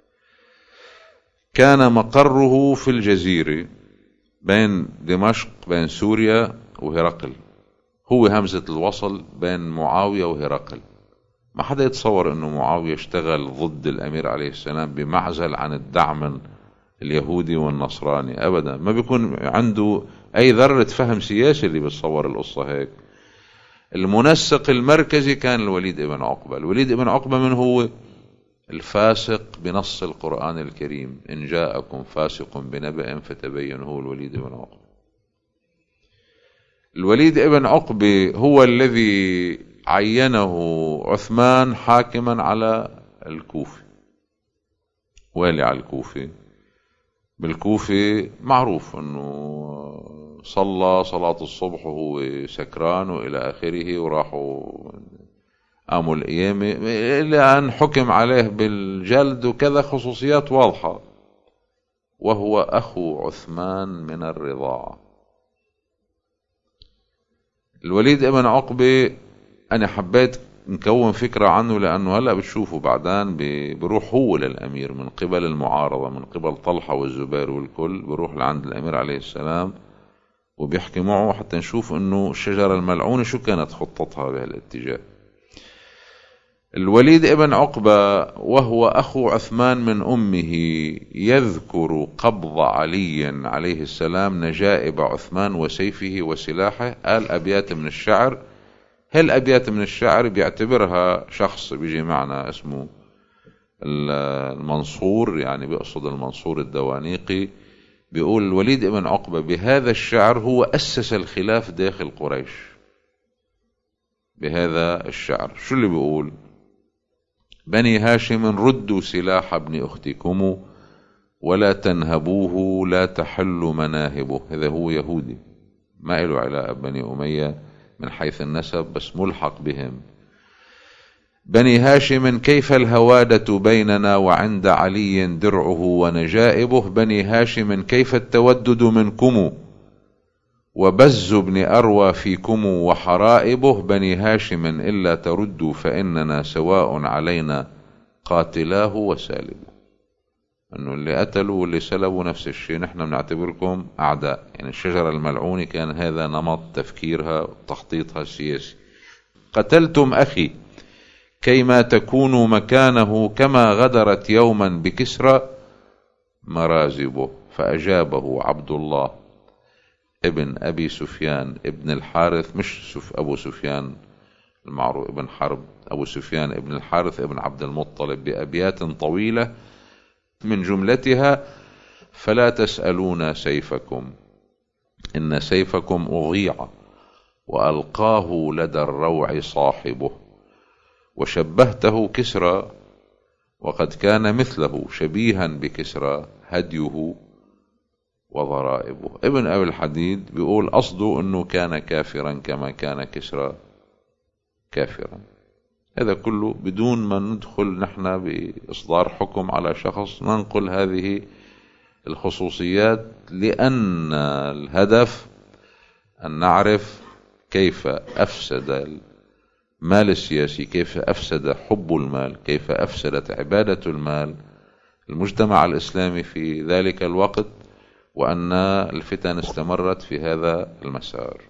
كان مقره في الجزيرة بين دمشق بين سوريا وهرقل، هو همزة الوصل بين معاوية وهرقل. ما حدا يتصور أنه معاوية اشتغل ضد الأمير عليه السلام بمعزل عن الدعم اليهودي والنصراني أبدا. ما بيكون عنده أي ذرة فهم سياسي اللي بيتصور القصة هيك. المنسق المركزي كان الوليد بن عقبة. الوليد بن عقبة من هو؟ الفاسق بنص القرآن الكريم: إن جاءكم فاسق بنبأ فتبينوا. هو الوليد بن عقبة. الوليد بن عقبة هو الذي عينه عثمان حاكما على الكوفة، والي على الكوفة. بالكوفة معروف أنه صلى صلاة الصبح وهو سكران وإلى آخره، وراحوا قاموا القيامة إلى أن حكم عليه بالجلد وكذا، خصوصيات واضحة. وهو أخو عثمان من الرضاعة. الوليد بن عقبة أنا حبيت نكون فكرة عنه لأنه هلأ بتشوفوا بعدين بروح هو للأمير من قبل المعارضة، من قبل طلحة والزبير والكل، بروح لعند الأمير عليه السلام وبيحكي معه حتى نشوف أنه الشجرة الملعونة شو كانت خطتها بهالاتجاه. الوليد بن عقبة وهو أخو عثمان من أمه يذكر قبض علي عليه السلام نجائب عثمان وسيفه وسلاحه. قال أبيات من الشعر. هالأبيات من الشعر بيعتبرها شخص بيجي معنا اسمه المنصور، يعني بيقصد المنصور الدوانيقي. بيقول الوليد بن عقبة بهذا الشعر هو أسس الخلاف داخل قريش. بهذا الشعر شو اللي بيقول؟ بني هاشم ردوا سلاح ابن أختكم ولا تنهبوه لا تحل مناهبه. هذا هو يهودي ما له علاقة بني أمية من حيث النسب، بس ملحق بهم. بني هاشم كيف الهوادة بيننا وعند علي درعه ونجائبه. بني هاشم كيف التودد منكم وبز ابن أروى فيكم وحرائبه. بني هاشم إلا تردوا فإننا سواء علينا قاتلاه وسالبه. أنه اللي قتلوا واللي سلبوا نفس الشيء، نحن بنعتبركم أعداء. يعني الشجرة الملعونة كان هذا نمط تفكيرها وتخطيطها السياسي. قتلتم أخي كيما تكونوا مكانه كما غدرت يوما بكسرى مرازبه. فأجابه عبد الله ابن أبي سفيان ابن الحارث، مش أبو سفيان المعروف ابن حرب، أبو سفيان ابن الحارث ابن عبد المطلب، بأبيات طويلة من جملتها: فلا تسألون سيفكم إن سيفكم أضيع وألقاه لدى الروع صاحبه. وشبهته كسرى وقد كان مثله شبيها بكسرى هديه وضرائبه. ابن أبي الحديد بيقول قصده أنه كان كافرا كما كان كسرى كافرا. هذا كله بدون ما ندخل نحن بإصدار حكم على شخص، ننقل هذه الخصوصيات لأن الهدف أن نعرف كيف أفسد المال السياسي، كيف أفسد حب المال، كيف أفسدت عبادة المال المجتمع الإسلامي في ذلك الوقت، وأن الفتن استمرت في هذا المسار.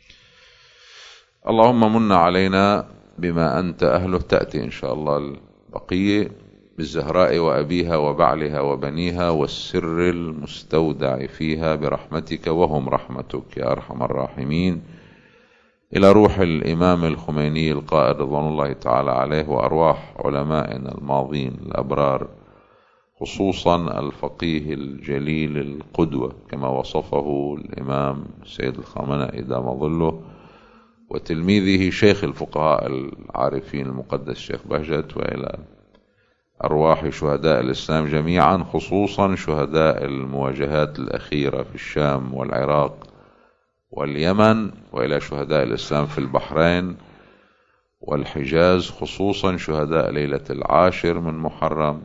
اللهم من علينا بما أنت أهله. تأتي إن شاء الله البقية بالزهراء وأبيها وبعلها وبنيها والسر المستودع فيها برحمتك وهم رحمتك يا أرحم الراحمين. إلى روح الإمام الخميني القائد رضوان الله تعالى عليه، وأرواح علمائنا الماضين الأبرار، خصوصا الفقيه الجليل القدوة كما وصفه الإمام سيد الخامنئي دام ظله، وتلميذه شيخ الفقهاء العارفين المقدس شيخ بهجت، وإلى أرواح شهداء الإسلام جميعا، خصوصا شهداء المواجهات الأخيرة في الشام والعراق واليمن، وإلى شهداء الإسلام في البحرين والحجاز، خصوصا شهداء ليلة 10 من محرم،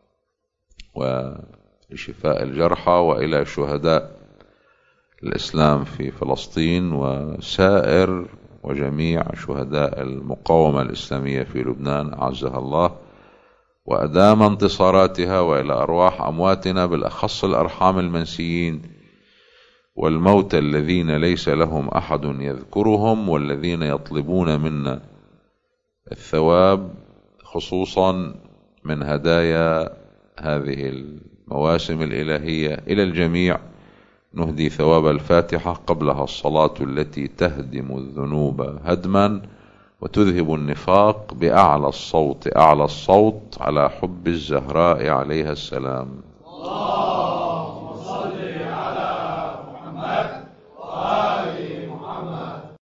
ولشفاء الجرحى، وإلى شهداء الإسلام في فلسطين وسائر وجميع شهداء المقاومة الإسلامية في لبنان أعزها الله وأدام انتصاراتها، وإلى أرواح أمواتنا بالأخص الأرحام المنسيين والموتى الذين ليس لهم أحد يذكرهم، والذين يطلبون منا الثواب خصوصا من هدايا هذه المواسم الإلهية إلى الجميع. نهدي ثواب الفاتحة قبلها الصلاة التي تهدم الذنوب هدما وتذهب النفاق بأعلى الصوت على حب الزهراء عليها السلام.